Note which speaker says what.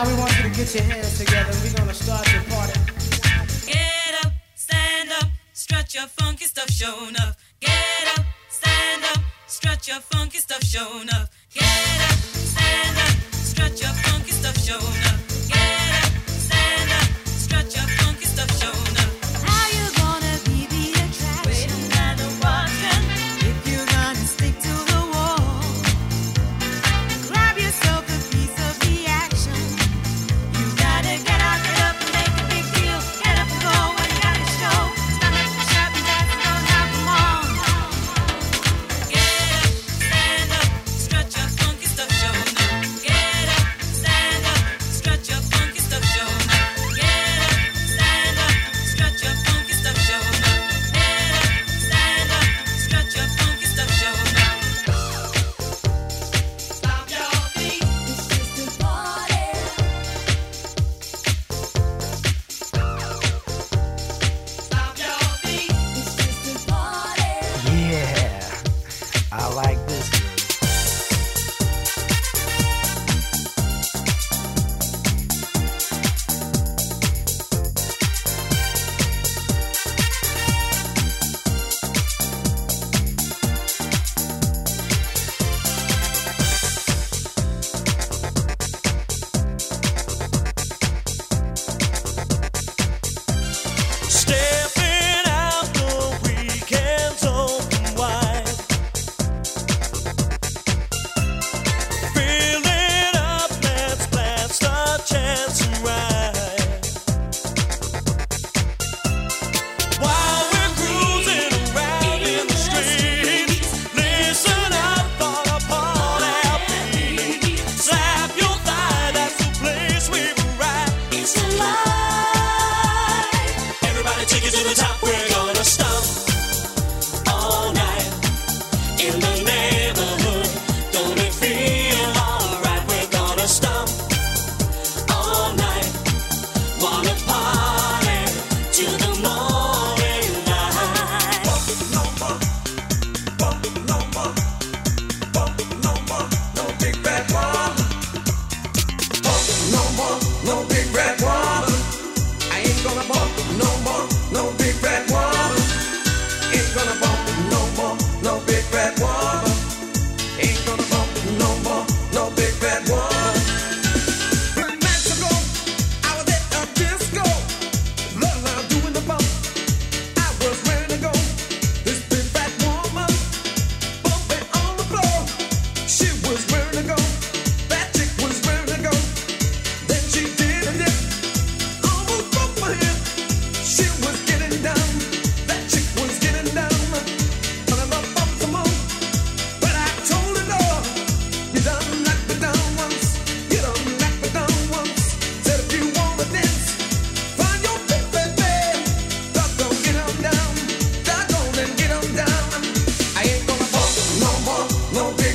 Speaker 1: we want you to get your hands together. We're gonna start the party.
Speaker 2: Get up, stand up, strut your funky stuff, show enough. Get up, stand up, strut your funky stuff, show enough. Get up, stand up, strut your funky stuff, show enough. Get up, stand up, strut your funky stuff, show enough.
Speaker 3: How you gonna be the attraction?
Speaker 2: Waiting and watching.
Speaker 3: If you're gonna stick to the wall, grab yourself a piece of the action. You gotta get out, get up and make a big deal. Get up and go, what you gotta show. Stand up and shout and dance, don't have them on.
Speaker 2: Get up, stand up, strut your funky stuff, show enough. Get up, stand up, strut your funky stuff, show enough. Get up, stand up, strut your funky stuff, show enough. Get up, stand up, strut your funky stuff, show enough. Stop your feet.
Speaker 3: It's just a party.
Speaker 2: Stop your feet.
Speaker 3: It's just a party.
Speaker 1: Yeah, I like this.
Speaker 4: Stepping out the weekend's open wide. Fill it up, let's blast our chance and ride. While we're cruising around in the streets, listen up for the party beat. Slap your thigh, that's the place we were at.
Speaker 3: It's alive.
Speaker 4: Everybody take it to the top, we're gonna stomp all night in the neighborhood. Don't it feel alright? We're gonna stomp all night. Wanna party to the morning light. No more, no more, no more, no big bad woman. No more, no big bad woman. I ain't gonna bump no more, no big bad woman. Ain't gonna bump no more, no big bad woman. Ain't gonna bump no more, no big bad woman. 3 nights ago, I was at a disco. Love now doing the bump. I was ready to go. This big bad woman bumping on the floor. She was ready to go. That chick was ready to go. Then she did a dip. Almost broke my hip. She was getting down. That chick was getting down. But I love bump some more. But I told her no. You done knocked me down once. You done knocked me down once. Said if you wanna dance, find your big baby. Doggone get 'em down. Doggone and get 'em down. I ain't gonna bump no more, no big